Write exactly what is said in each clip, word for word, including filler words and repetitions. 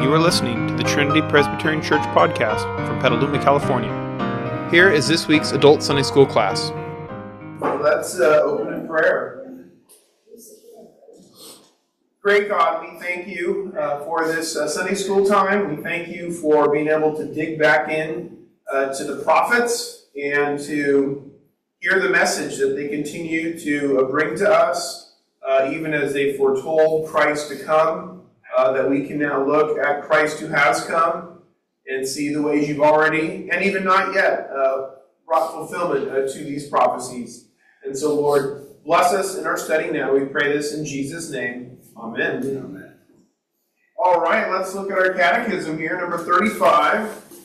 You are listening to the Trinity Presbyterian Church podcast from Petaluma, California. Here is this week's Adult Sunday School class. Let's uh, open in prayer. Great God, we thank you uh, for this uh, Sunday school time. We thank you for being able to dig back in uh, to the prophets and to hear the message that they continue to uh, bring to us, uh, even as they foretold Christ to come. Uh, that we can now look at Christ who has come and see the ways you've already, and even not yet, uh, brought fulfillment uh, to these prophecies. And so, Lord, bless us in our study now. We pray this in Jesus' name. Amen. Amen. All right, let's look at our catechism here, number thirty-five.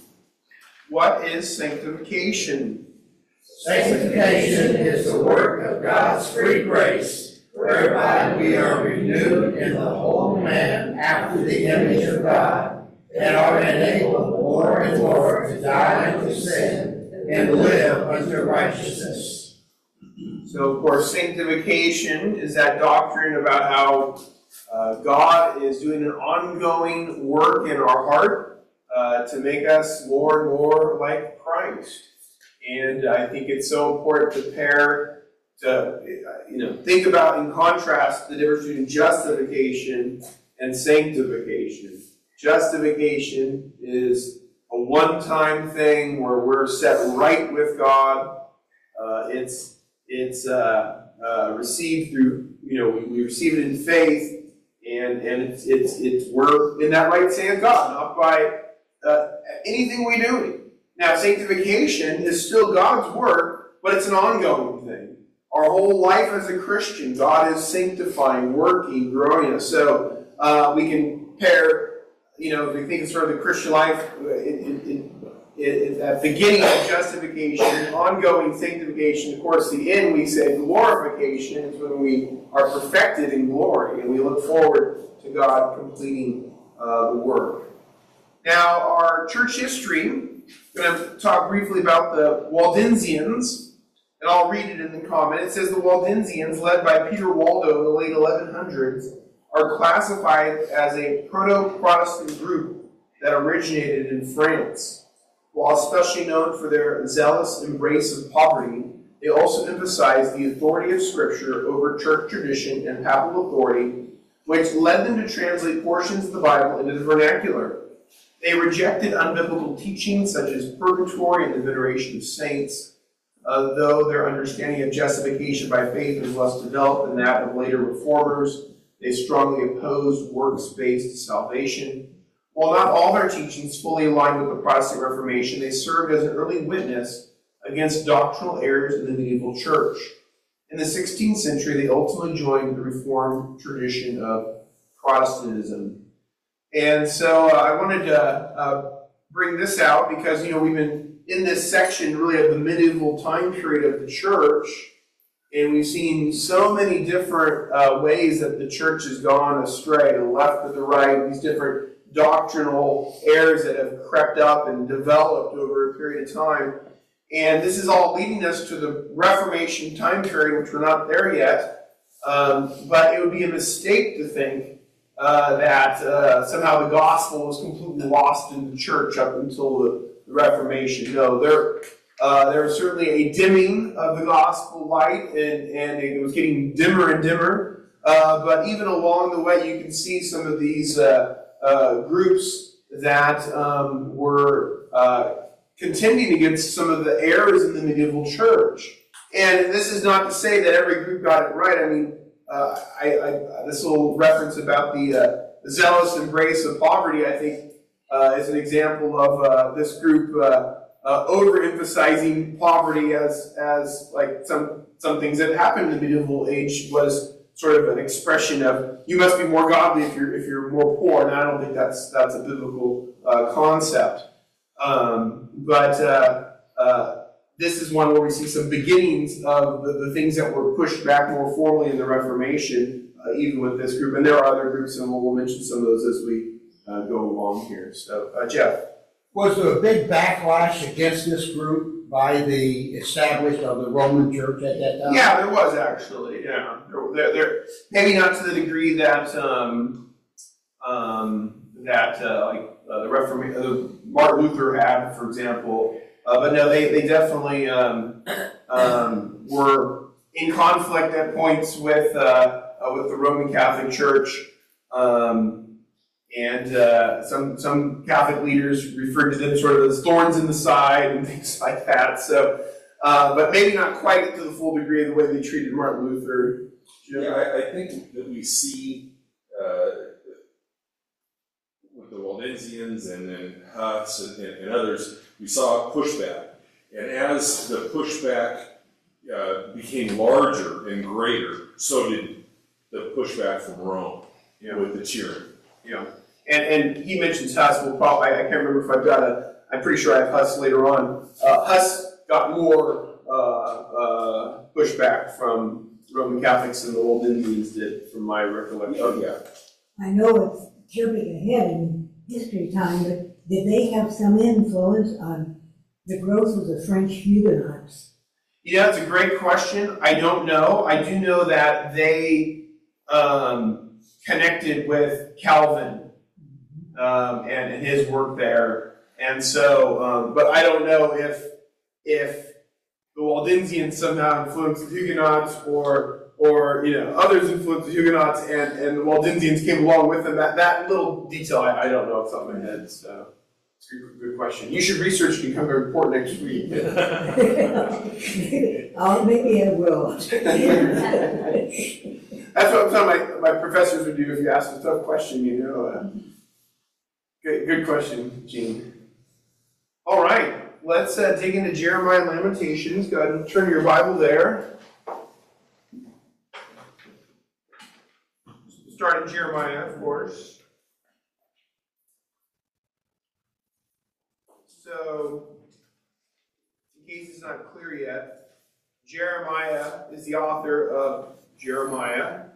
What is sanctification? Sanctification is the work of God's free grace, whereby we are renewed in the whole man after the image of God, and are enabled more and more to die unto sin and live unto righteousness. So, of course, sanctification is that doctrine about how uh, God is doing an ongoing work in our heart uh, to make us more and more like Christ. And I think it's so important to pair to, you know, think about in contrast the difference between justification and sanctification. Justification is a one-time thing where we're set right with God. Uh, it's it's uh, uh, received through, you know, we, we receive it in faith, and and it's it's it's we're in that right stand of God, not by uh, anything we do. Now, sanctification is still God's work, but it's an ongoing thing. Our whole life as a Christian, God is sanctifying, working, growing us. So uh, we can pair, you know, we think of sort of the Christian life in, in, in, at the beginning of justification, ongoing sanctification. Of course, the end, we say glorification is when we are perfected in glory, and we look forward to God completing uh, the work. Now, our church history, I'm going to talk briefly about the Waldensians. And I'll read it in the comment. It says the Waldensians, led by Peter Waldo in the late eleven hundreds, are classified as a proto-Protestant group that originated in France. While especially known for their zealous embrace of poverty, they also emphasized the authority of Scripture over church tradition and papal authority, which led them to translate portions of the Bible into the vernacular. They rejected unbiblical teachings such as purgatory and the veneration of saints. Uh, though their understanding of justification by faith was less developed than that of later reformers, they strongly opposed works-based salvation. While not all their teachings fully aligned with the Protestant Reformation, they served as an early witness against doctrinal errors in the medieval church. In the sixteenth century, they ultimately joined the Reformed tradition of Protestantism. And so uh, I wanted to uh, bring this out because, you know, we've been in this section really of the medieval time period of the church, and we've seen so many different uh, ways that the church has gone astray, to the left or the right, these different doctrinal errors that have crept up and developed over a period of time. And this is all leading us to the Reformation time period, which we're not there yet, um, but it would be a mistake to think uh, that uh, somehow the gospel was completely lost in the church up until the The Reformation. No, there, uh, there was certainly a dimming of the gospel light, and, and it was getting dimmer and dimmer. Uh, but even along the way, you can see some of these uh, uh, groups that um, were uh, contending against some of the errors in the medieval church. And this is not to say that every group got it right. I mean, uh, I, I, this little reference about the uh, zealous embrace of poverty, I think, Uh, is an example of uh, this group uh, uh, overemphasizing poverty as as like some some things that happened in the medieval age was sort of an expression of you must be more godly if you're if you're more poor, and I don't think that's that's a biblical uh, concept. Um, but uh, uh, this is one where we see some beginnings of the, the things that were pushed back more formally in the Reformation, uh, even with this group, and there are other groups, and we'll, we'll mention some of those as we Uh, go along here. So, uh, Jeff. Was there a big backlash against this group by the established of the Roman Church at that time? Yeah, there was actually. Yeah, there, there, there maybe not to the degree that um, um, that uh, like uh, the Reformation, uh, Martin Luther had, for example. Uh, but no, they they definitely um, um, were in conflict at points with uh, uh, with the Roman Catholic Church, um, and uh, some some Catholic leaders referred to them sort of as thorns in the side and things like that. So, uh, but maybe not quite to the full degree of the way they treated Martin Luther. Jim? Yeah, I, I think that we see uh, with the Waldensians and then Huss and, and, and others, we saw pushback. And as the pushback uh, became larger and greater, so did the pushback from Rome Yeah. with the tyranny. Yeah, and and he mentions Huss. We'll probably, I can't remember if I've got a, I'm pretty sure I have Huss later on. Uh, Huss got more uh, uh, pushback from Roman Catholics than the Waldensians did, from my recollection. Oh, yeah. I know it's jumping ahead in history time, but did they have some influence on the growth of the French Huguenots? Yeah, that's a great question. I don't know. I do know that they um, connected with Calvin um, and, and his work there, and so, um, but I don't know if if the Waldensians somehow influenced the Huguenots, or or you know others influenced the Huguenots, and, and the Waldensians came along with them. That that little detail I, I don't know off the top of my head. So it's a good, good question. You should research and come to report next week. Oh, maybe I will. That's what I'm telling my, my professors would do if you ask a tough question, you know. Uh, good, good question, Gene. All right, let's uh, dig into Jeremiah and Lamentations. Go ahead and turn your Bible there. Start in Jeremiah, of course. So, in case it's not clear yet, Jeremiah is the author of Jeremiah.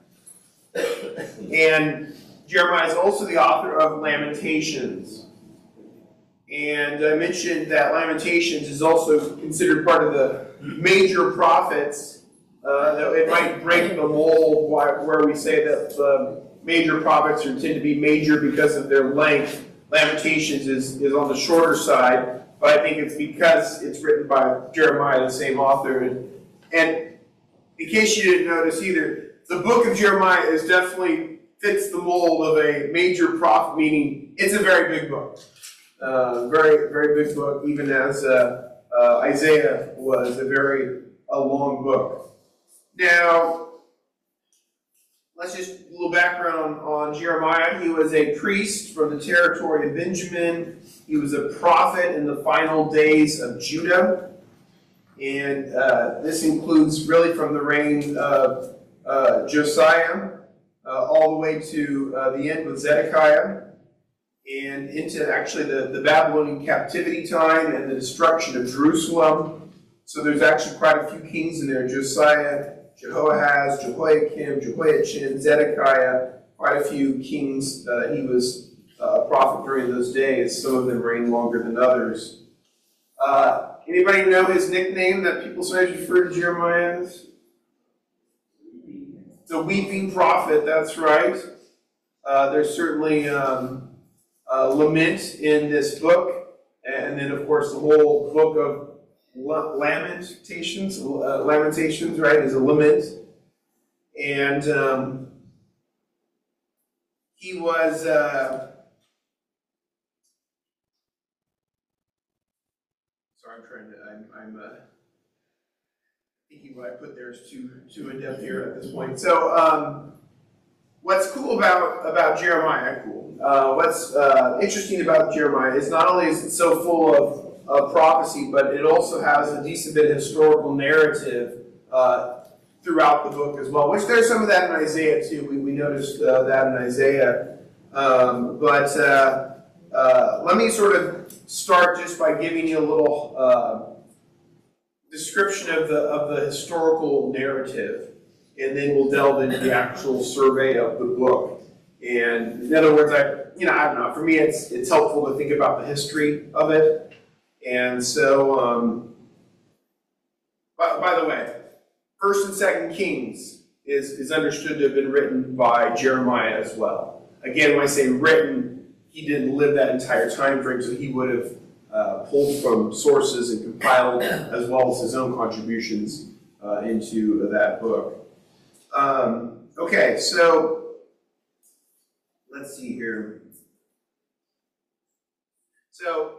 And Jeremiah is also the author of Lamentations. And I mentioned that Lamentations is also considered part of the major prophets. Uh, it might break the mold where we say that the major prophets are tend to be major because of their length. Lamentations is, is on the shorter side, but I think it's because it's written by Jeremiah, the same author. And, and in case you didn't notice either, the book of Jeremiah is definitely fits the mold of a major prophet, meaning it's a very big book. Uh, very, very big book, even as uh, uh, Isaiah was a very a long book. Now, let's just a little background on, on Jeremiah. He was a priest from the territory of Benjamin. He was a prophet in the final days of Judah. And uh, this includes really from the reign of uh, Josiah uh, all the way to uh, the end with Zedekiah, and into actually the, the Babylonian captivity time and the destruction of Jerusalem. So there's actually quite a few kings in there: Josiah, Jehoahaz, Jehoiakim, Jehoiachin, Zedekiah, quite a few kings. Uh, he was uh, a prophet during those days. Some of them reigned longer than others. Uh, anybody know his nickname that people sometimes refer to Jeremiah as? The weeping prophet, that's right. Uh, there's certainly um, uh, lament in this book. And then, of course, the whole book of Lamentations, uh, Lamentations, right, is a lament. And um, he was, uh, sorry, I'm trying to, I'm, I'm uh, thinking what I put there is too, too in-depth here at this point. So, um, what's cool about, about Jeremiah, cool, uh, what's uh, interesting about Jeremiah is not only is it so full of Uh, prophecy, but it also has a decent bit of historical narrative uh, throughout the book as well, which there's some of that in Isaiah too. We, we noticed uh, that in Isaiah. Um, but uh, uh, let me sort of start just by giving you a little uh, description of the, of the historical narrative, and then we'll delve into the actual survey of the book. And in other words, I, you know, I don't know, for me it's, it's helpful to think about the history of it. And so, um, by, by the way, First and Second Kings is, is understood to have been written by Jeremiah as well. Again, when I say written, he didn't live that entire time frame, so he would have uh, pulled from sources and compiled as well as his own contributions uh, into that book. Um, okay, so let's see here. So,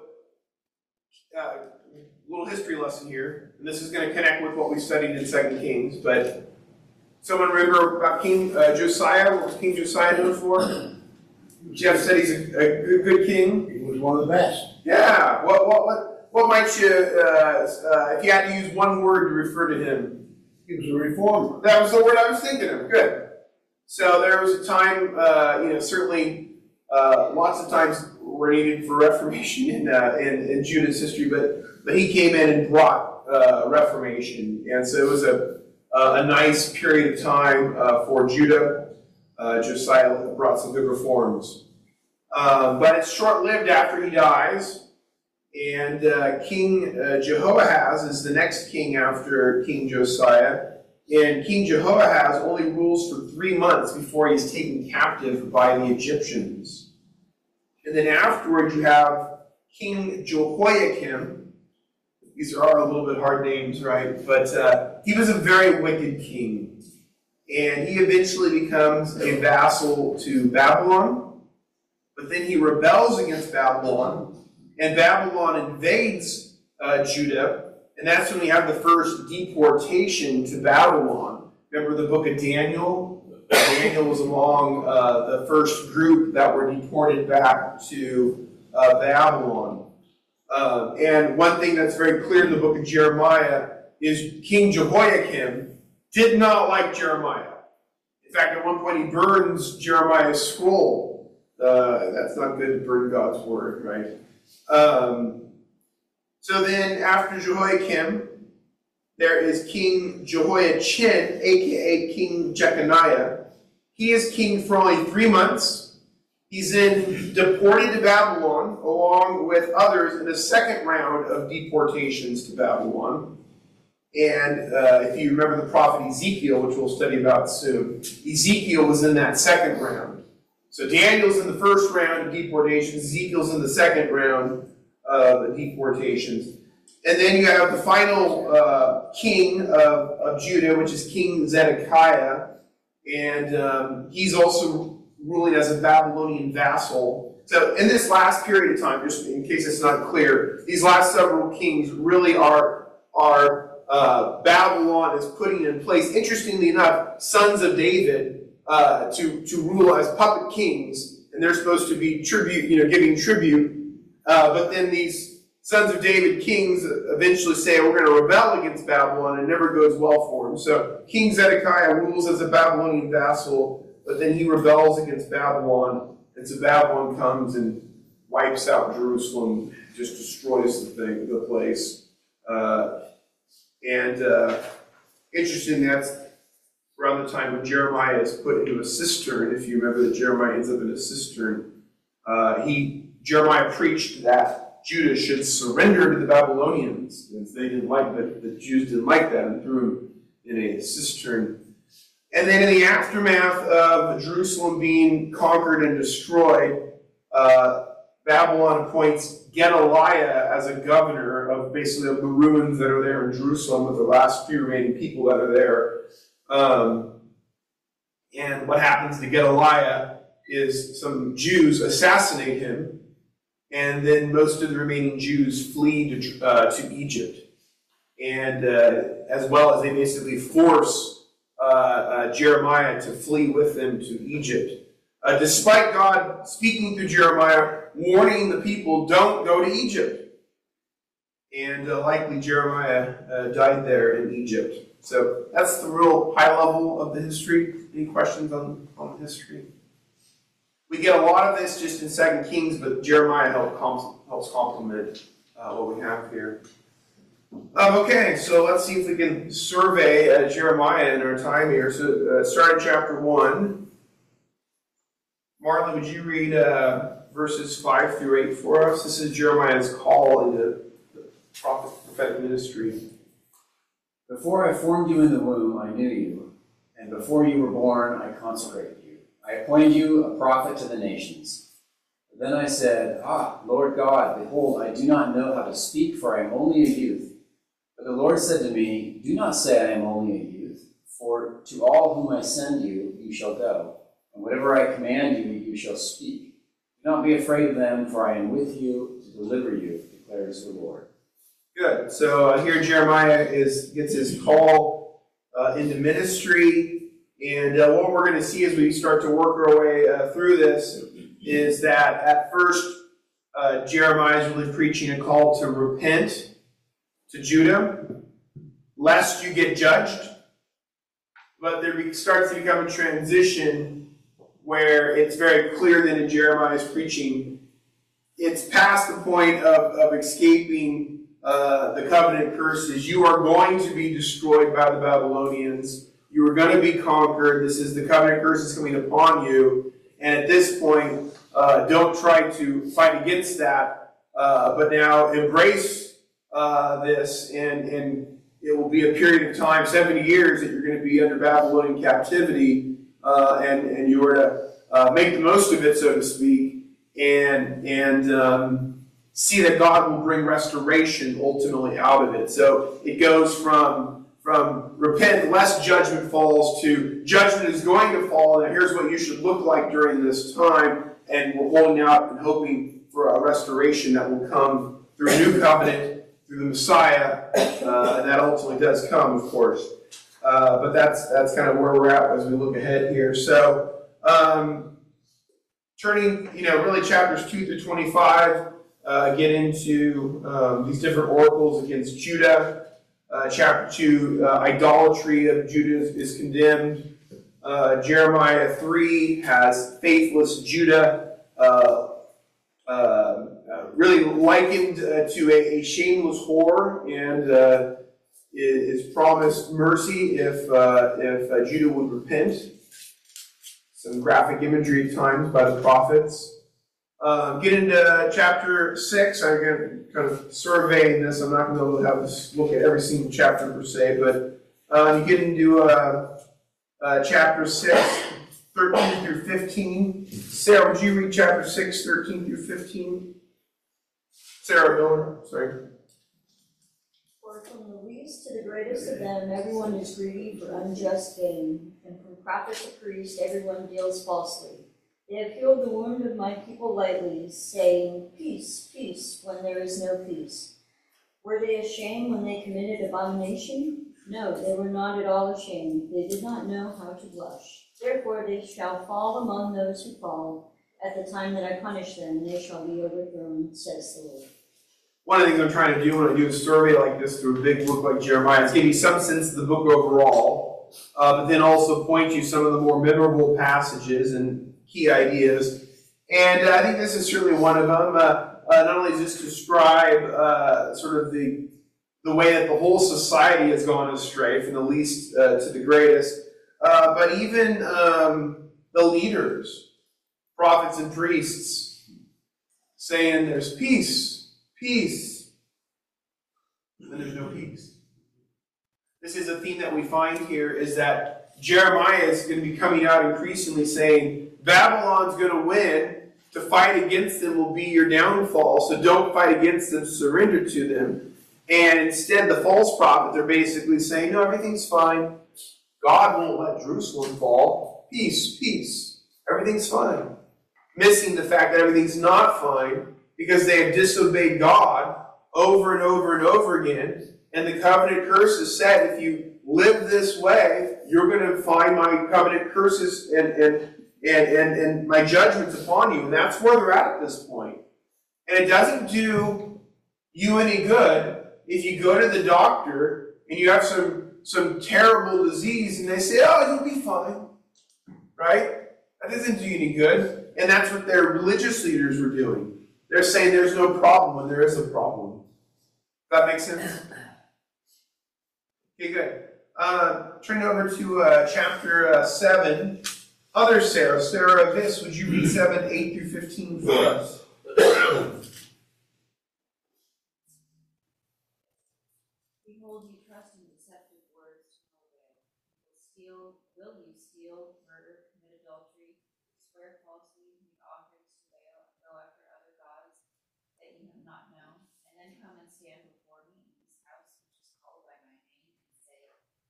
uh, little history lesson here, and this is going to connect with what we studied in Second Kings, but someone remember about King uh, Josiah? What was King Josiah known for? Jeff said he's a, a good, good king. He was one of the best. Yeah. What what what what might you, uh, uh, if you had to use one word to refer to him? He was a reformer. That was the word I was thinking of. Good. So there was a time, uh, you know, certainly uh, lots of times were needed for Reformation in, uh, in in Judah's history, but but he came in and brought uh, Reformation, and so it was a a nice period of time uh, for Judah. Uh, Josiah brought some good reforms. Um, but it's short-lived after he dies, and uh, King uh, Jehoahaz is the next king after King Josiah, and King Jehoahaz only rules for three months before he's taken captive by the Egyptians. And then afterward you have King Jehoiakim. These are a little bit hard names, right? But uh, he was a very wicked king. And he eventually becomes a vassal to Babylon, but then he rebels against Babylon, and Babylon invades uh, Judah, and that's when we have the first deportation to Babylon. Remember the book of Daniel? Daniel was among uh, the first group that were deported back to uh, Babylon. Uh, and one thing that's very clear in the book of Jeremiah is King Jehoiakim did not like Jeremiah. In fact, at one point he burns Jeremiah's scroll. Uh, that's not good to burn God's word, right? Um, so then, after Jehoiakim, there is King Jehoiachin, aka King Jeconiah. He is king for only three months. He's then deported to Babylon, along with others in a second round of deportations to Babylon. And uh, if you remember the prophet Ezekiel, which we'll study about soon, Ezekiel was in that second round. So Daniel's in the first round of deportations, Ezekiel's in the second round of deportations. And then you have the final uh, king of, of Judah, which is King Zedekiah. And um, he's also ruling as a Babylonian vassal. So in this last period of time, just in case it's not clear, these last several kings really are, are Uh, Babylon is putting in place, interestingly enough, sons of David uh, to, to rule as puppet kings, and they're supposed to be tribute, you know, giving tribute. Uh, but then these sons of David kings eventually say, we're going to rebel against Babylon, and it never goes well for them. So King Zedekiah rules as a Babylonian vassal, but then he rebels against Babylon, and so Babylon comes and wipes out Jerusalem, just destroys the thing, the place. Uh, And uh, interesting, that's around the time when Jeremiah is put into a cistern. If you remember that Jeremiah ends up in a cistern, uh, he Jeremiah preached that Judah should surrender to the Babylonians, and they didn't like that. The Jews didn't like that and threw him in a cistern. And then in the aftermath of Jerusalem being conquered and destroyed, uh, Babylon appoints Gedaliah as a governor of basically of the ruins that are there in Jerusalem with the last few remaining people that are there. Um, and what happens to Gedaliah is some Jews assassinate him, and then most of the remaining Jews flee to, uh, to Egypt. And uh, as well as they basically force uh, uh, Jeremiah to flee with them to Egypt. Uh, despite God speaking through Jeremiah, warning the people, don't go to Egypt. And uh, likely Jeremiah uh, died there in Egypt. So that's the real high level of the history. Any questions on, on the history? We get a lot of this just in Second Kings, but Jeremiah help com- helps complement uh, what we have here. Um, okay, so let's see if we can survey uh, Jeremiah in our time here. So uh, start in chapter one. Marla, would you read uh, verses five through eight for us? This is Jeremiah's call into the prophet, prophetic ministry. Before I formed you in the womb, I knew you, and before you were born, I consecrated you. I appointed you a prophet to the nations. Then I said, Ah, Lord God, behold, I do not know how to speak, for I am only a youth. But the Lord said to me, Do not say I am only a youth, for to all whom I send you, you shall go, and whatever I command you, you shall speak. Do not be afraid of them, for I am with you to deliver you, declares the Lord. Good. So uh, here Jeremiah is gets his call uh, into ministry, and uh, what we're going to see as we start to work our way uh, through this is that at first uh, Jeremiah is really preaching a call to repent to Judah, lest you get judged. But there starts to become a transition where it's very clear that in Jeremiah's preaching, it's past the point of, of escaping uh, the covenant curses. You are going to be destroyed by the Babylonians. You are going to be conquered. This is the covenant curses coming upon you. And at this point, uh, don't try to fight against that, uh, but now embrace uh, this, and, and it will be a period of time, seventy years, that you're going to be under Babylonian captivity, uh, and, and you are to uh, make the most of it, so to speak, and, and um, see that God will bring restoration ultimately out of it. So it goes from From repent lest judgment falls to judgment is going to fall, and here's what you should look like during this time, and we're holding out and hoping for a restoration that will come through a new covenant, through the Messiah, uh, and that ultimately does come, of course. Uh, but that's that's kind of where we're at as we look ahead here. So, um, turning, you know, really chapters two through twenty-five uh, get into um, these different oracles against Judah. Uh, chapter two, uh, idolatry of Judah is, is condemned. Uh, Jeremiah three has faithless Judah, uh, uh, uh, really likened uh, to a, a shameless whore, and uh, is, is promised mercy if uh, if uh, Judah would repent. Some graphic imagery at times by the prophets. Uh, get into chapter six. I'm going to kind of surveying this. I'm not going to be able to have this look at every single chapter per se, but uh, you get into uh, uh, chapter six, thirteen through fifteen. Sarah, would you read chapter six, thirteen through fifteen? Sarah Miller, sorry. For from the least to the greatest of them, everyone is greedy for unjust gain, and from prophet to priest, everyone deals falsely. They have healed the wound of my people lightly, saying, Peace, peace, when there is no peace. Were they ashamed when they committed abomination? No, they were not at all ashamed. They did not know how to blush. Therefore they shall fall among those who fall. At the time that I punish them, they shall be overthrown, says the Lord. One of the things I'm trying to do when I do a survey like this through a big book like Jeremiah is give you some sense of the book overall, uh, but then also point you some of the more memorable passages and key ideas. And uh, I think this is certainly one of them. Uh, uh, not only does this describe uh, sort of the, the way that the whole society has gone astray, from the least uh, to the greatest, uh, but even um, the leaders, prophets and priests, saying there's peace, peace, and then there's no peace. This is a theme that we find here, is that Jeremiah is going to be coming out increasingly saying, Babylon's going to win. To fight against them will be your downfall. So don't fight against them, surrender to them. And instead, the false prophets are basically saying, no, everything's fine. God won't let Jerusalem fall. Peace, peace. Everything's fine. Missing the fact that everything's not fine because they have disobeyed God over and over and over again. And the covenant curses said, if you live this way, you're going to find my covenant curses and, and And, and, and my judgment's upon you. And that's where they're at at this point. And it doesn't do you any good if you go to the doctor and you have some, some terrible disease and they say, oh, you'll be fine. Right? That doesn't do you any good. And that's what their religious leaders were doing. They're saying there's no problem when there is a problem. Does that make sense? Okay, good. Uh, turn over to uh, chapter uh, seven. Other Sarah, Sarah Viss, would you read seven, eight through fifteen for us? Behold, you trust in deceptive words to no avail. Will steal, will you steal, murder, commit adultery, swear falsely, make offerings to Baal, go after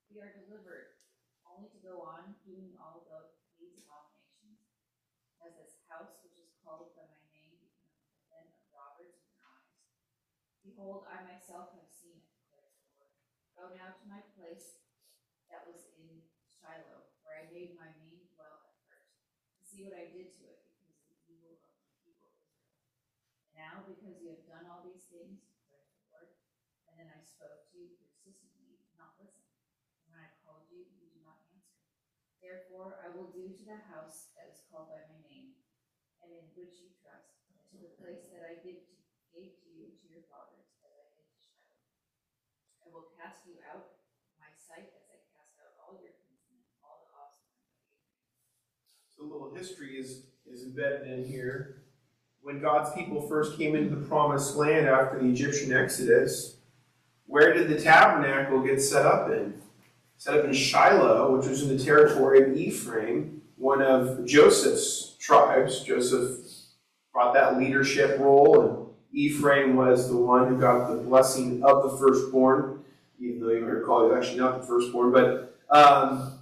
we are delivered, only to go on doing all the these abominations, as this house which is called by my name become a den of robbers in your eyes. Behold, I myself have seen it, declares the Lord. Go now to my place that was in Shiloh, where I made my name dwell at first, to see what I did to it, because of the evil of my people Israel. And now, because you have done all these things, declares the Lord, and then I spoke to you persistently, you did not listen. And when I called you, you did not answer. Therefore, I will do to the house that is called by my name, and in which you trust, and to the place that I give to, gave to you and to your fathers, as I did to Shiloh. I will cast you out of my sight as I cast out all your kinsmen, all the offspring of Abraham. So a little history is, is embedded in here. When God's people first came into the promised land after the Egyptian Exodus, where did the tabernacle get set up in? Set up in Shiloh, which was in the territory of Ephraim, one of Joseph's tribes. Joseph brought that leadership role, and Ephraim was the one who got the blessing of the firstborn, even though you may recall he was actually not the firstborn. But um,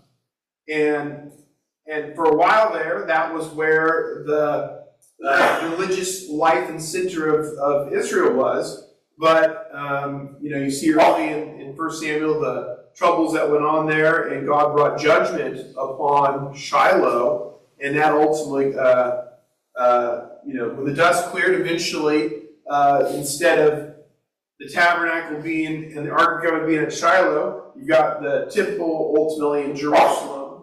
and and for a while there, that was where the uh, religious life and center of, of Israel was. But um, you know, you see early in, in First Samuel the troubles that went on there, and God brought judgment upon Shiloh, and that ultimately, uh, uh, you know, when the dust cleared, eventually, uh, instead of the tabernacle being and the Ark of the Covenant being at Shiloh, you've got the temple ultimately in Jerusalem,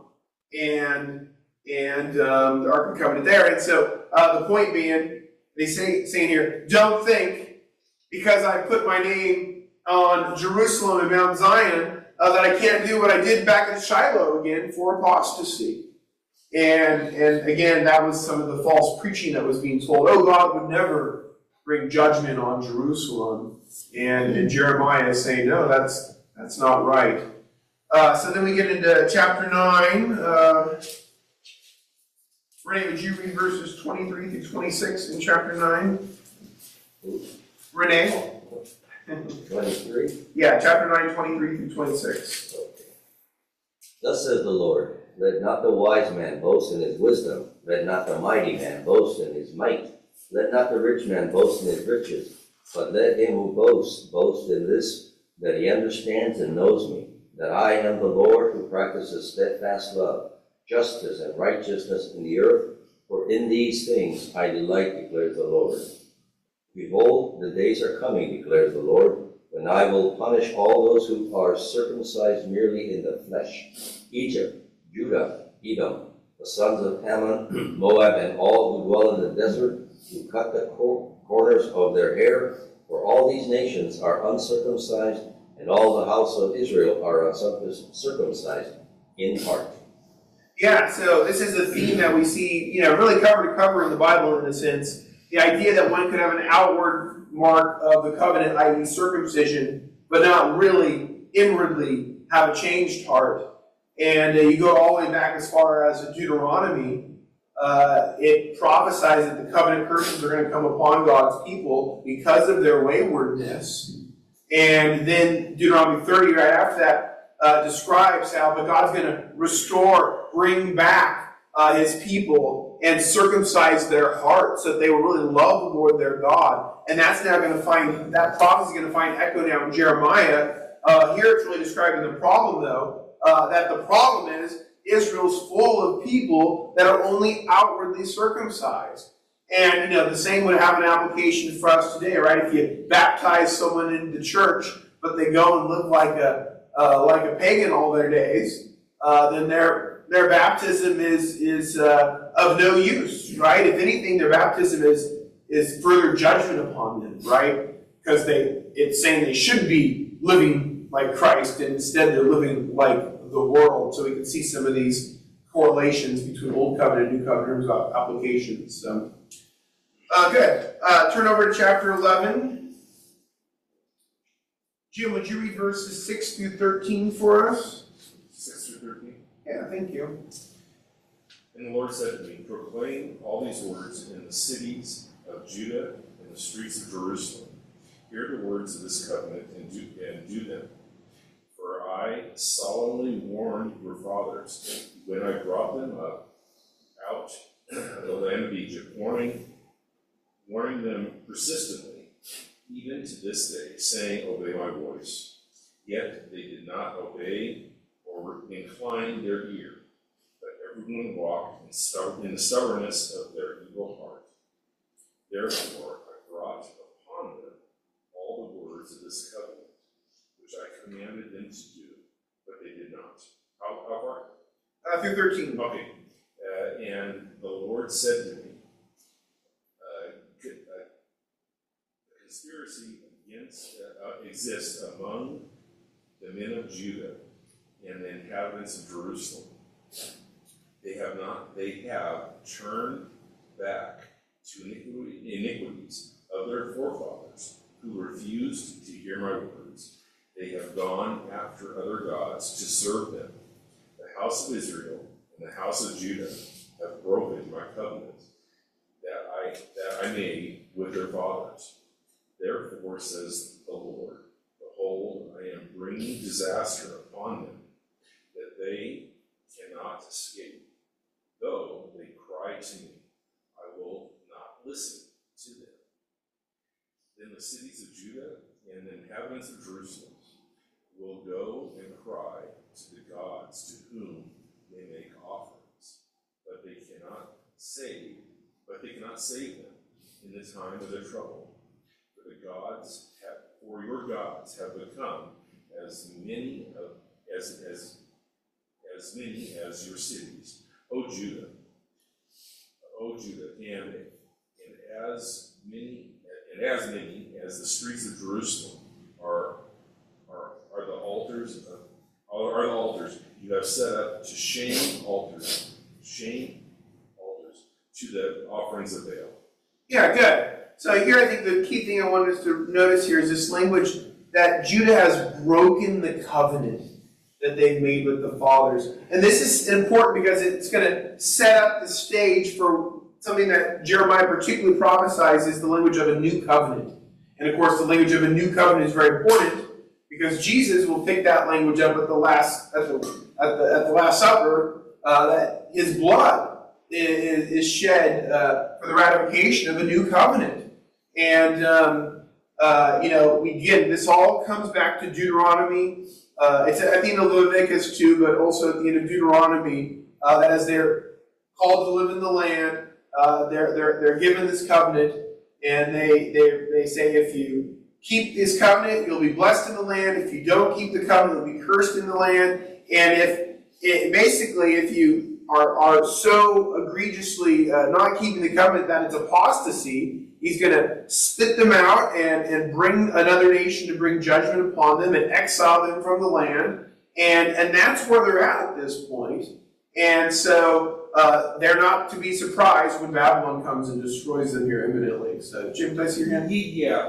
and and um, the Ark of the Covenant there. And so uh, the point being, they say saying here, don't think because I put my name on Jerusalem and Mount Zion uh, that I can't do what I did back at Shiloh again for apostasy. And and again, that was some of the false preaching that was being told. Oh, God would never bring judgment on Jerusalem. And, and Jeremiah is saying, no, that's that's not right. Uh, so then we get into chapter nine. Uh, Renee, would you read verses twenty-three through twenty-six in chapter nine? Renee? twenty-three? Yeah, chapter nine, twenty-three through twenty-six. Okay. Thus says the Lord, let not the wise man boast in his wisdom, let not the mighty man boast in his might, let not the rich man boast in his riches, but let him who boasts boast in this, that he understands and knows me, that I am the Lord who practices steadfast love, justice and righteousness in the earth, for in these things I delight, declares the Lord. Behold, the days are coming, declares the Lord, when I will punish all those who are circumcised merely in the flesh, Egypt, Judah, Edom, the sons of Ammon, Moab, and all who dwell in the desert, who cut the cor- corners of their hair, for all these nations are uncircumcised, and all the house of Israel are uncircumcised in heart. Yeah, so this is a theme that we see, you know, really cover to cover in the Bible in a sense. The idea that one could have an outward mark of the covenant, that is circumcision, but not really inwardly have a changed heart. And uh, you go all the way back as far as Deuteronomy, uh, it prophesies that the covenant curses are going to come upon God's people because of their waywardness. And then Deuteronomy thirty, right after that, uh, describes how but God's going to restore, bring back uh, his people and circumcise their hearts so that they will really love the Lord their God. And that's now going to find, that prophecy is going to find echo now in Jeremiah. Uh, here it's really describing the problem, though, uh, that the problem is Israel's full of people that are only outwardly circumcised. And, you know, the same would have an application for us today, right? If you baptize someone into church, but they go and live like a uh, like a pagan all their days, uh, then their their baptism is is uh, of no use, right? If anything, their baptism is is further judgment upon them, right? Because they it's saying they should be living like Christ, and instead they're living like the world. So we can see some of these correlations between Old Covenant and New Covenant applications. So, uh, good. Uh, turn over to chapter eleven. Jim, would you read verses six through thirteen for us? six through thirteen? Yeah, thank you. And the Lord said to me, proclaim all these words in the cities of Judah and the streets of Jerusalem. Hear the words of this covenant and do, and do them. For I solemnly warned your fathers when I brought them up out of the land of Egypt, warning, warning them persistently, even to this day, saying, obey my voice. Yet they did not obey or incline their ear, but everyone walked in, stub- in the stubbornness of their evil heart. Therefore I brought upon them all the words of this covenant, which I commanded them to do, but they did not. How, how far? Uh, through thirteen. Okay. Uh, and the Lord said to me, uh, a conspiracy against, uh, exists among the men of Judah and the inhabitants of Jerusalem. They have not, they have turned back to iniquity, iniquities of their forefathers, who refused to hear my words. They have gone after other gods to serve them. The house of Israel and the house of Judah have broken my covenant that I that I made with their fathers. Therefore, says the Lord, behold, I am bringing disaster upon them, that they cannot escape. Though they cry to me, I will not listen to them. Then the cities of Judah and the inhabitants of Jerusalem will go and cry to the gods to whom they make offerings, but they cannot save, but they cannot save them in the time of their trouble. For the gods have, for your gods have become as many of, as as as many as your cities, O Judah, O Judah, and and as many and as many as the streets of Jerusalem are are are the altars of are the altars you have set up to shame altars, shame altars to the offerings of Baal. Yeah, good. So here I think the key thing I want us to notice here is this language that Judah has broken the covenant that they've made with the fathers. And this is important because it's going to set up the stage for something that Jeremiah particularly prophesies is the language of a new covenant. And of course the language of a new covenant is very important because Jesus will pick that language up at the last at the, at the, at the Last Supper, uh, that his blood is, is shed uh, for the ratification of a new covenant. And, um, uh, you know, we again, this all comes back to Deuteronomy. Uh, it's at the end of Leviticus too, but also at the end of Deuteronomy, uh, that as they're called to live in the land, uh, they're, they're, they're given this covenant, and they, they, they say, if you keep this covenant, you'll be blessed in the land. If you don't keep the covenant, you'll be cursed in the land. And if, it, basically, if you are, are so egregiously uh, not keeping the covenant that it's apostasy, he's going to spit them out and, and bring another nation to bring judgment upon them and exile them from the land. And, and that's where they're at at this point. And so uh, they're not to be surprised when Babylon comes and destroys them here imminently. So, Jim, did I see your hand? Yeah,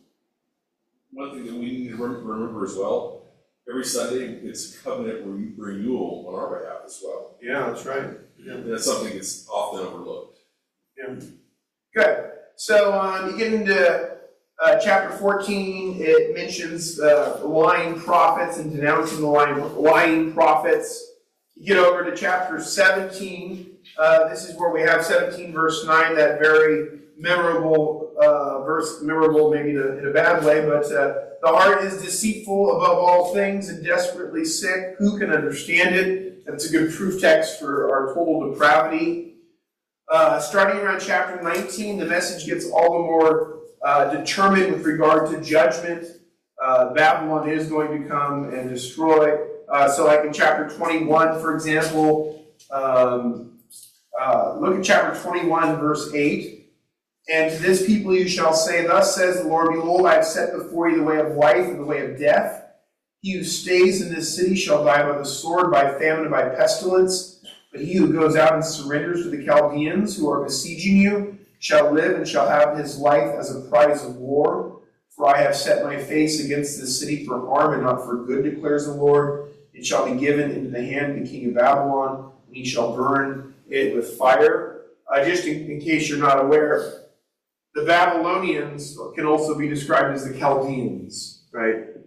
one thing that we need to remember as well, every Sunday it's covenant re- renewal on our behalf as well. Yeah, that's right. Yeah. And that's something that's often overlooked. Yeah. Good. So um, you get into uh, chapter fourteen, it mentions uh, lying prophets and denouncing the lying, lying prophets. You get over to chapter seventeen. Uh, this is where we have seventeen verse nine, that very memorable uh, verse, memorable maybe in a, in a bad way, but uh, the heart is deceitful above all things and desperately sick. Who can understand it? That's a good proof text for our total depravity. Uh, starting around chapter nineteen, the message gets all the more uh, determined with regard to judgment. Uh, Babylon is going to come and destroy. Uh, so like in chapter twenty-one, for example, um, uh, look at chapter twenty-one, verse eight. And to this people you shall say, thus says the Lord, behold, I have set before you the way of life and the way of death. He who stays in this city shall die by the sword, by famine, and by pestilence. But he who goes out and surrenders to the Chaldeans who are besieging you shall live and shall have his life as a prize of war. For I have set my face against this city for harm and not for good, declares the Lord. It shall be given into the hand of the king of Babylon, and he shall burn it with fire. Uh, just in, in case you're not aware, the Babylonians can also be described as the Chaldeans, right?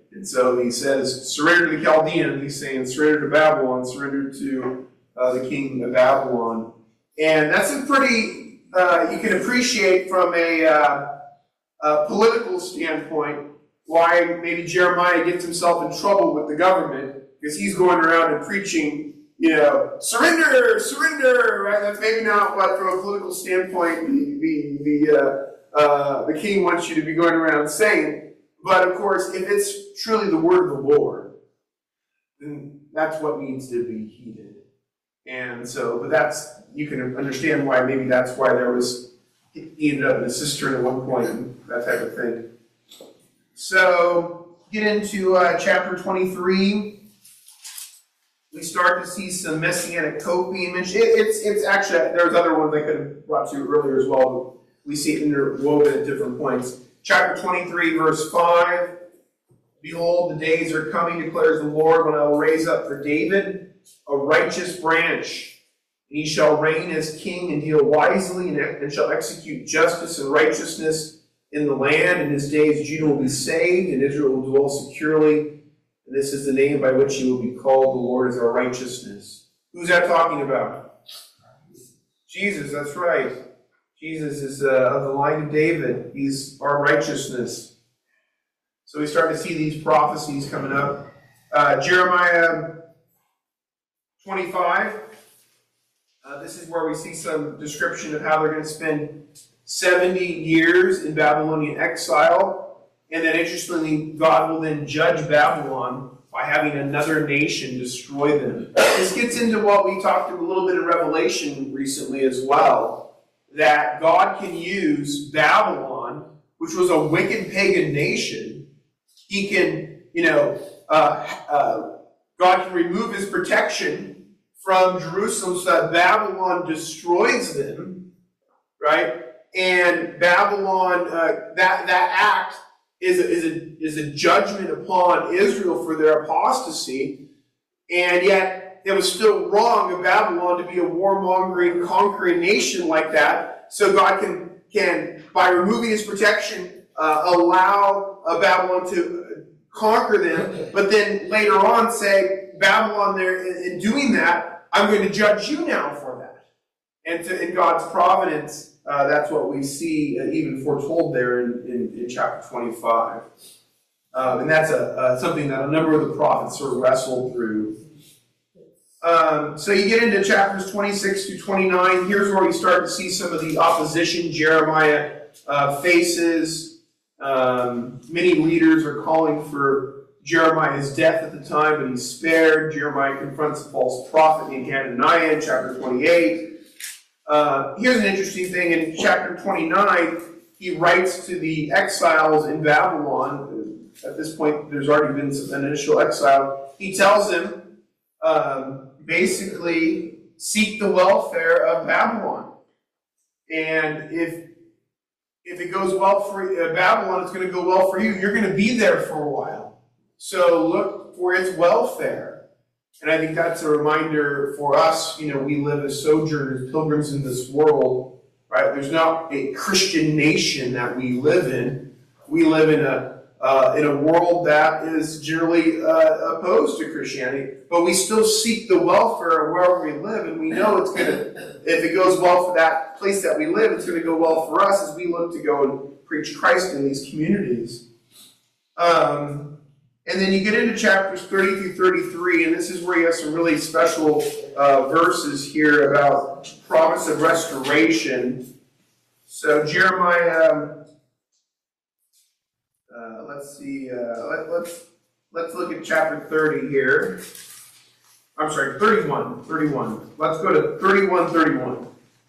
And so he says, surrender to the Chaldean. He's saying, surrender to Babylon, surrender to uh, the king of Babylon. And that's a pretty, uh, you can appreciate from a, uh, a political standpoint why maybe Jeremiah gets himself in trouble with the government, because he's going around and preaching, you know, surrender, surrender, right? That's maybe not what, from a political standpoint, the, the, the, uh, uh, the king wants you to be going around saying. But of course, if it's truly the word of the Lord, then that's what needs to be heeded. And so, but that's, you can understand why maybe that's why there was, he ended up in a cistern at one point, and that type of thing. So, get into uh, chapter twenty-three. We start to see some messianic hope being mentioned. It, it's, it's actually, there's other ones I could have brought to you earlier as well, but we see it interwoven at different points. Chapter twenty-three, verse five. Behold, the days are coming, declares the Lord, when I will raise up for David a righteous branch. And he shall reign as king and deal wisely, and, and shall execute justice and righteousness in the land. In his days Judah will be saved, and Israel will dwell securely. And this is the name by which he will be called. The Lord is our righteousness. Who's that talking about? Jesus, that's right. Jesus is uh, of the line of David. He's our righteousness. So we start to see these prophecies coming up. Uh, Jeremiah twenty-five. Uh, this is where we see some description of how they're going to spend seventy years in Babylonian exile. And then interestingly, God will then judge Babylon by having another nation destroy them. This gets into what we talked a little bit in Revelation recently as well, that God can use Babylon, which was a wicked pagan nation. He can, you know, uh, uh, God can remove his protection from Jerusalem so that Babylon destroys them, right? And Babylon, uh, that, that act is a, is, a, is a judgment upon Israel for their apostasy, and yet it was still wrong of Babylon to be a warmongering, conquering nation like that. So God can, can by removing his protection, uh, allow uh, Babylon to conquer them, but then later on say, Babylon, there in doing that, I'm going to judge you now for that. And to, in God's providence, Uh, that's what we see uh, even foretold there in, in, in chapter twenty-five. Um, and that's a, uh, something that a number of the prophets sort of wrestled through. Um, so you get into chapters twenty-six through twenty-nine. Here's where we start to see some of the opposition Jeremiah uh, faces. Um, many leaders are calling for Jeremiah's death at the time, but he's spared. Jeremiah confronts a false prophet named Hananiah in chapter twenty-eight. Uh, here's an interesting thing. In chapter twenty-nine, he writes to the exiles in Babylon. At this point, there's already been some initial exile. He tells them, um, basically, seek the welfare of Babylon. And if if it goes well for uh, Babylon, it's going to go well for you. You're going to be there for a while. So look for its welfare. And I think that's a reminder for us, you know, we live as sojourners, pilgrims in this world, right? There's not a Christian nation that we live in. We live in a uh, in a world that is generally uh, opposed to Christianity, but we still seek the welfare of wherever we live, and we know it's going to, if it goes well for that place that we live, it's going to go well for us as we look to go and preach Christ in these communities. Um, And then you get into chapters thirty through thirty-three, and this is where you have some really special uh, verses here about promise of restoration. So Jeremiah, uh, let's see, uh, let, let's let's look at chapter thirty here. I'm sorry, thirty-one, thirty-one. Let's go to thirty-one, thirty-one.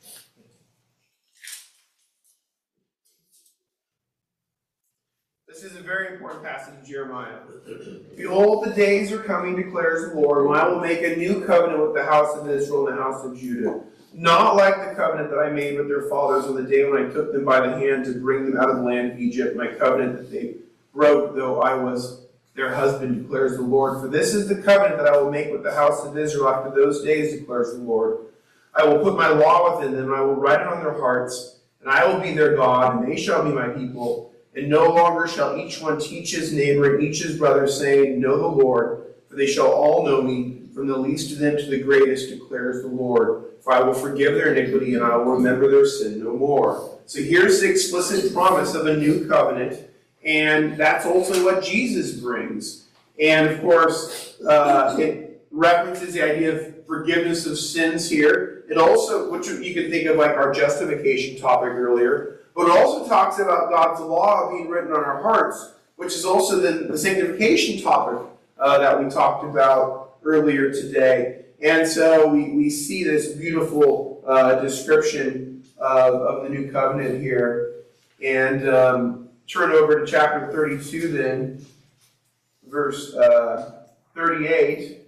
This is a very important passage in Jeremiah. Behold, the days are coming, declares the Lord, when I will make a new covenant with the house of Israel and the house of Judah. Not like the covenant that I made with their fathers on the day when I took them by the hand to bring them out of the land of Egypt, my covenant that they broke, though I was their husband, declares the Lord. For this is the covenant that I will make with the house of Israel after those days, declares the Lord. I will put my law within them, and I will write it on their hearts, and I will be their God, and they shall be my people. And no longer shall each one teach his neighbor and each his brother, saying, Know the Lord, for they shall all know me, from the least of them to the greatest, declares the Lord. For I will forgive their iniquity, and I will remember their sin no more. So here's the explicit promise of a new covenant, and that's also what Jesus brings. And of course, uh, it references the idea of forgiveness of sins here. It also, which you can think of like our justification topic earlier, but it also talks about God's law being written on our hearts, which is also the, the sanctification topic uh, that we talked about earlier today. And so we, we see this beautiful uh, description of, of the new covenant here. And um, turn over to chapter thirty-two then, verse uh, thirty-eight.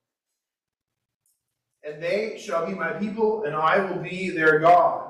And they shall be my people, and I will be their God.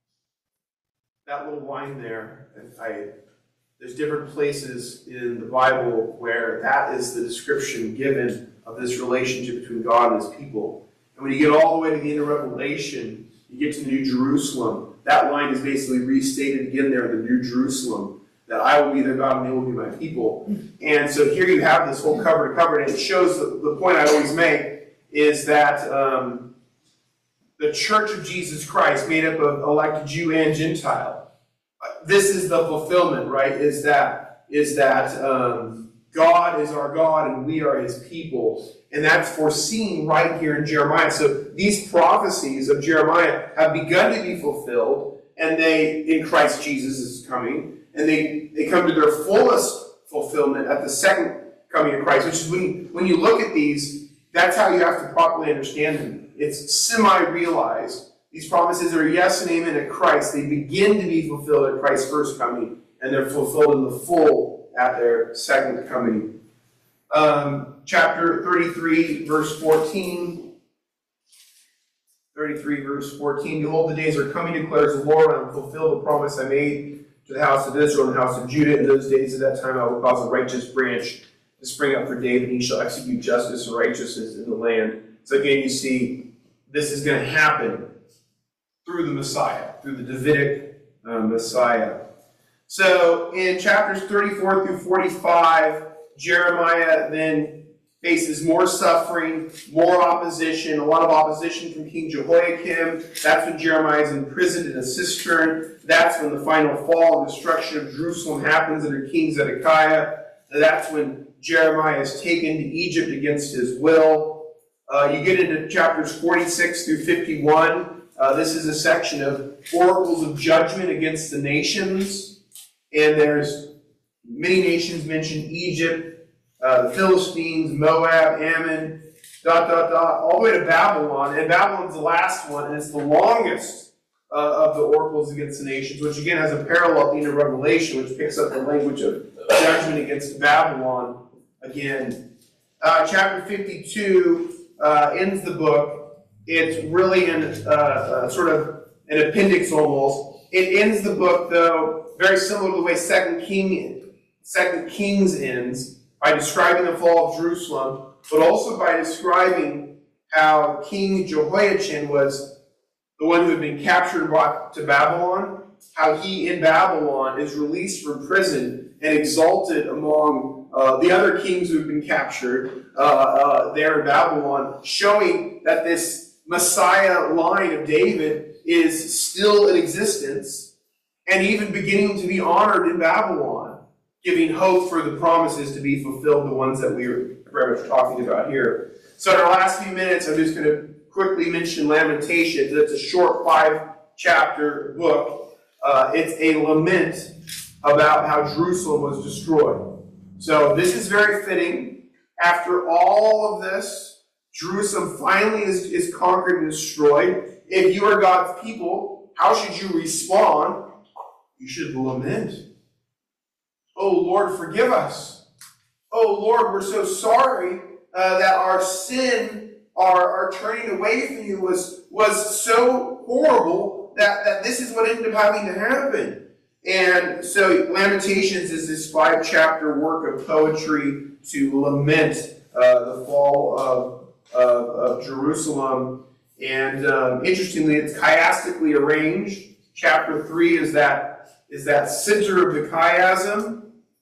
That little line there, I, there's different places in the Bible where that is the description given of this relationship between God and his people. And when you get all the way to the end of Revelation, you get to the New Jerusalem. That line is basically restated again there in the New Jerusalem, that I will be their God and they will be my people. And so here you have this whole cover to cover, and it shows the, the point I always make is that um, the Church of Jesus Christ, made up of elect Jew and Gentile, this is the fulfillment, right? Is that is that um, God is our God and we are his people. And that's foreseen right here in Jeremiah. So these prophecies of Jeremiah have begun to be fulfilled, and they, in Christ Jesus is coming, and they, they come to their fullest fulfillment at the second coming of Christ, which is when, when you look at these, that's how you have to properly understand them. It's semi-realized. These promises are yes and amen at Christ. They begin to be fulfilled at Christ's first coming, and they're fulfilled in the full at their second coming. Um, chapter thirty-three, verse fourteen. thirty-three, verse fourteen. Behold, the days are coming, declares the Lord, and I will fulfill the promise I made to the house of Israel and the house of Judah. In those days, at that time, I will cause a righteous branch to spring up for David, and he shall execute justice and righteousness in the land. So again, you see, this is going to happen through the Messiah, through the Davidic uh, Messiah. So in chapters thirty-four through forty-five, Jeremiah then faces more suffering, more opposition, a lot of opposition from King Jehoiakim. That's when Jeremiah is imprisoned in a cistern. That's when the final fall and destruction of Jerusalem happens under King Zedekiah. That's when Jeremiah is taken to Egypt against his will. Uh, you get into chapters forty-six through fifty-one. Uh, this is a section of oracles of judgment against the nations. And there's many nations mentioned: Egypt, uh, the Philistines, Moab, Ammon, dot, dot, dot, all the way to Babylon. And Babylon's the last one, and it's the longest uh, of the oracles against the nations, which again has a parallel in the Revelation, which picks up the language of judgment against Babylon again. Uh, chapter fifty-two uh, ends the book. It's really an, uh, uh, sort of an appendix almost. It ends the book, though, very similar to the way Second King, Second Kings ends, by describing the fall of Jerusalem, but also by describing how King Jehoiachin was the one who had been captured and brought to Babylon, how he in Babylon is released from prison and exalted among uh, the other kings who have been captured uh, uh, there in Babylon, showing that this Messiah line of David is still in existence and even beginning to be honored in Babylon, giving hope for the promises to be fulfilled, the ones that we are very much talking about here. So in our last few minutes, I'm just going to quickly mention Lamentations. It's a short five-chapter book. Uh, it's a lament about how Jerusalem was destroyed. So this is very fitting. After all of this, Jerusalem finally is, is conquered and destroyed. If you are God's people, how should you respond? You should lament. Oh, Lord, forgive us. Oh, Lord, we're so sorry uh, that our sin, our, our turning away from you was, was so horrible that, that this is what ended up having to happen. And so Lamentations is this five-chapter work of poetry to lament uh, the fall of Of, of Jerusalem. And um, interestingly, it's chiastically arranged. Chapter three is that is that center of the chiasm.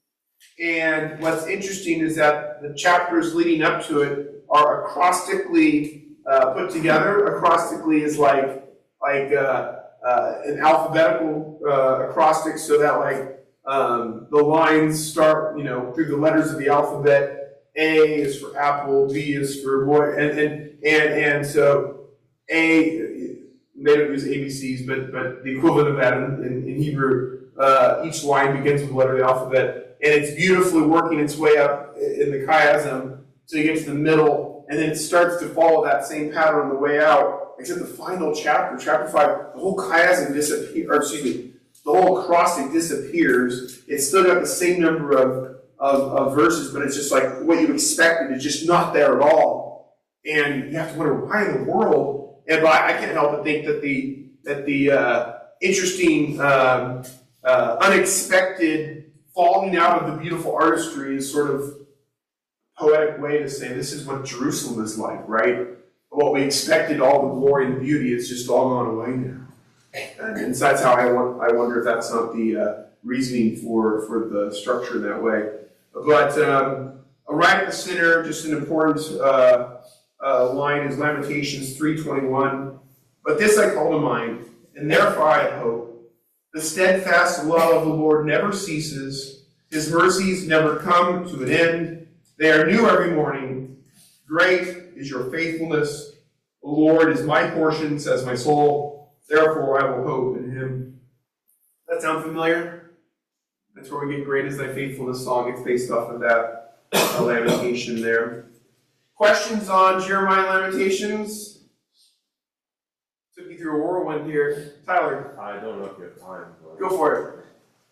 And what's interesting is that the chapters leading up to it are acrostically uh, put together. Acrostically is like like uh, uh, an alphabetical uh, acrostic, so that like um, the lines start, you know, through the letters of the alphabet. A is for apple, B is for boy, and and and, and so A, they don't use A B Cs, but but the equivalent of that in, in, in Hebrew, uh, each line begins with a letter of the alphabet. And it's beautifully working its way up in the chiasm till you get to the middle, and then it starts to follow that same pattern on the way out, except the final chapter, chapter five, the whole chiasm disappears, or excuse me, the whole acrostic disappears. It's still got the same number of, of, of verses, but it's just like what you expected is just not there at all. And you have to wonder, why in the world? And but I can't help but think that the, that the uh, interesting, um, uh, unexpected falling out of the beautiful artistry is sort of a poetic way to say this is what Jerusalem is like, right? What we expected, all the glory and beauty, it's just all gone away now. And, and so that's how I, want, I wonder if that's not the uh, reasoning for, for the structure in that way. But um, right at the center, just an important uh, uh, line is Lamentations three twenty-one. But this I call to mind, and therefore I have hope. The steadfast love of the Lord never ceases. His mercies never come to an end. They are new every morning. Great is your faithfulness. The Lord is my portion, says my soul. Therefore I will hope in him. That sound familiar? That's where we get Great is thy faithfulness song. It's based off of that uh, lamentation there. Questions on Jeremiah Lamentations? Took you through a whirlwind here. Tyler. I don't know if you have time. But Go for it.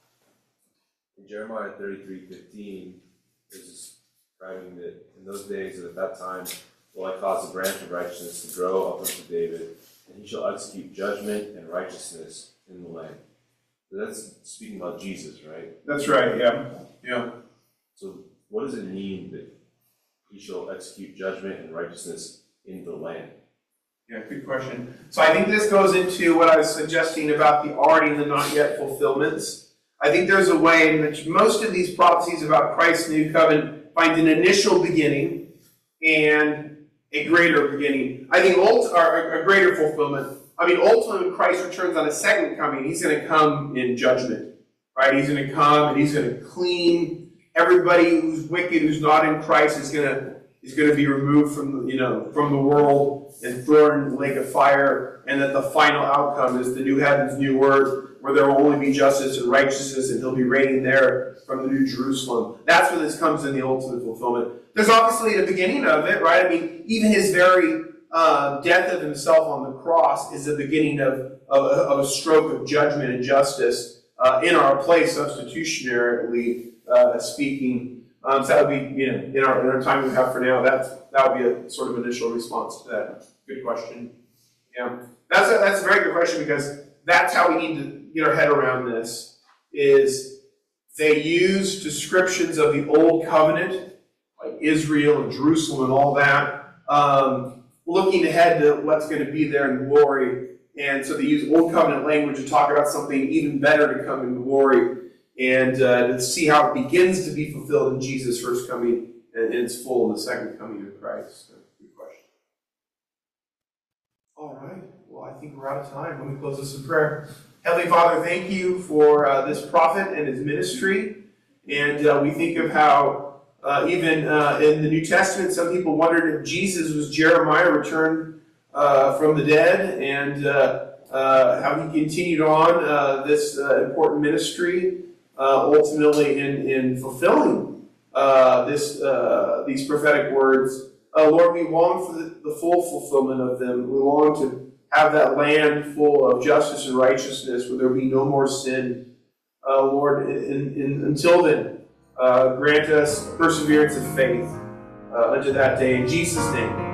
in Jeremiah thirty-three fifteen, is describing that in those days and at that time will I cause a branch of righteousness to grow up unto David, and he shall execute judgment and righteousness in the land. So that's speaking about Jesus, right? That's right, yeah. Yeah. So what does it mean that he shall execute judgment and righteousness in the land? Yeah, good question. So I think this goes into what I was suggesting about the already and the not yet fulfillments. I think there's a way in which most of these prophecies about Christ's new covenant find an initial beginning and a greater beginning. I think ult- or a greater fulfillment. I mean, ultimately, when Christ returns on his second coming, he's going to come in judgment, right? He's going to come and he's going to clean everybody who's wicked, who's not in Christ, is going to is going to be removed from the, you know, from the world and thrown in the lake of fire, and that the final outcome is the new heavens, new earth, where there will only be justice and righteousness, and he'll be reigning there from the New Jerusalem. That's where this comes in the ultimate fulfillment. There's obviously the beginning of it, right? I mean, even his very uh, death of himself on the cross is the beginning of, of, of a stroke of judgment and justice uh, in our place, substitutionarily uh, speaking. Um, so that would be, you know, in our, in our time we have for now, that's, that would be a sort of initial response to that. Good question. Yeah. That's a, that's a very good question, because that's how we need to get our head around this, is they use descriptions of the old covenant, like Israel and Jerusalem and all that, um, looking ahead to what's going to be there in glory. And so they use old covenant language to talk about something even better to come in glory, and uh, to see how it begins to be fulfilled in Jesus' first coming and in its full in the second coming of Christ. So, good question. All right. Well, I think we're out of time. Let me close this in prayer. Heavenly Father, thank you for uh, this prophet and his ministry. And uh, we think of how uh, even uh, in the New Testament, some people wondered if Jesus was Jeremiah returned uh, from the dead, and uh, uh, how he continued on uh, this uh, important ministry. Uh, ultimately in, in fulfilling uh, this uh, these prophetic words. Uh, Lord, we long for the, the full fulfillment of them. We long to have that land full of justice and righteousness where there be no more sin. Uh, Lord, in, in, until then, uh, grant us perseverance of faith uh, unto that day. In Jesus' name.